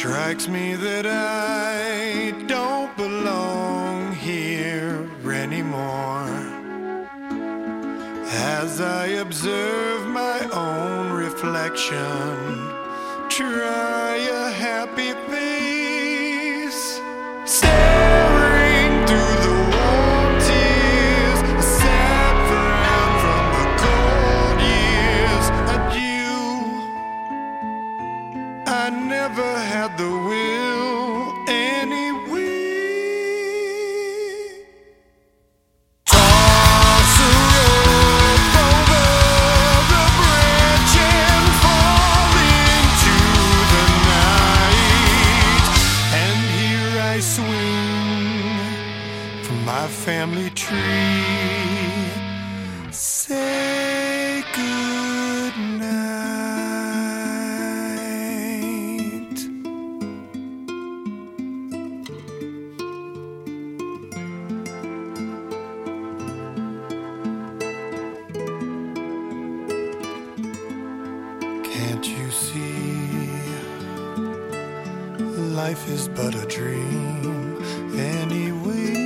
Strikes me that I don't belong here anymore. As I observe my own reflection, try a happy face, staring through the warm tears, a sad frown from the cold years. Adieu, I never had the will anyway. Toss a rope over the bridge and fall into the night. And here I swing from my family tree. Say good night. Can't you see? Life is but a dream anyway.